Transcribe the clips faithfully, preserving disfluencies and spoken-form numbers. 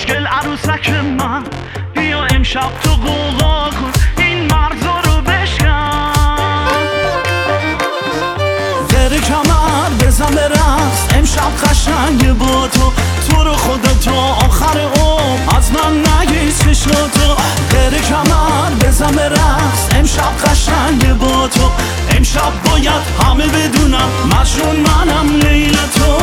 خوشگل عروسک من، بیا امشب تو قوقا کن، این مرزا رو بشکن. غیر کمر بزن به رقص، امشب قشنگه با تو، تو رو خدا تا آخر عمر از من نگیز چشماتو. غیر کمر بزن به رقص، امشب قشنگه با تو، امشب باید همه بدونم مجنون منم لیل تو.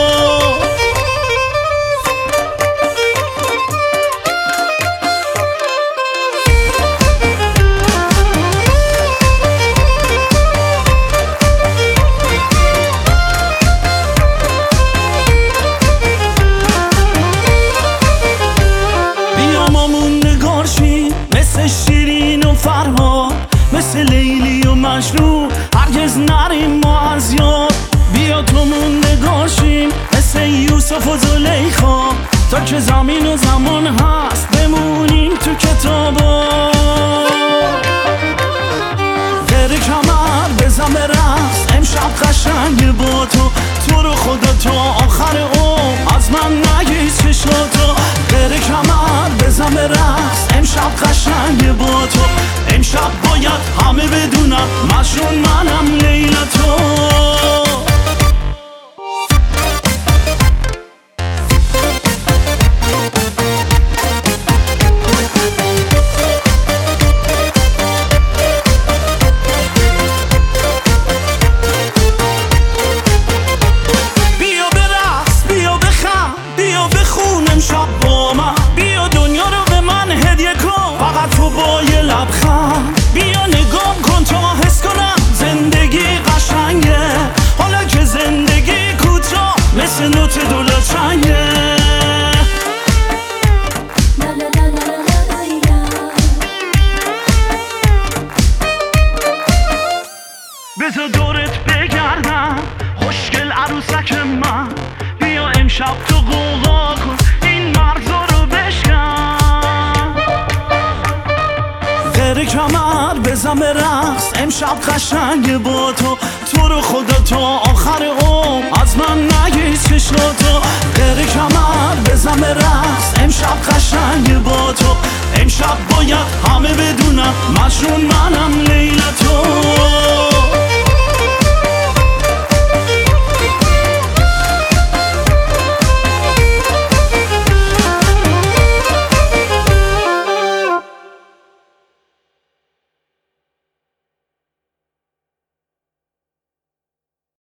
مثل شیرین و فرهاد، مثل لیلی و مجنون، هرگز نریم ما از یاد. بیا تو موندگار شیم مثل یوسف و زلیخا، تا که زمین و زمان هست بمونیم تو کتابا. غیر کمر بزن به رقص، امشب قشنگه با تو، تو رو خدا تا آخر عمر از من نگیز چشماتو. غیر کمر بزن به رقص، امشب قشنگه با تو، امشب باید همه بدونم مجنون منم لیل تو. بیا برقص، بیا بخند، بیا بخون امشب با من، بیا دنیا رو به من هدیه کن فقط تو با یه لبخند. بیا نگام کن تا حس کنم زندگی قشنگه، حالا که زندگی کوتاه مثل نوت دولتنگه. بذار دورت بگردم خوشگل عروسک من، بیا امشب تو قوقا کن، این مرزا رو بشکن. غیر کمر بزن به رقص، امشب قشنگه با تو، تو رو خدا تا آخر عمر از من نگیز چشماتو. غیر کمر بزن به رقص، امشب قشنگه با تو، امشب باید همه بدونم مجنون منم لیل تو.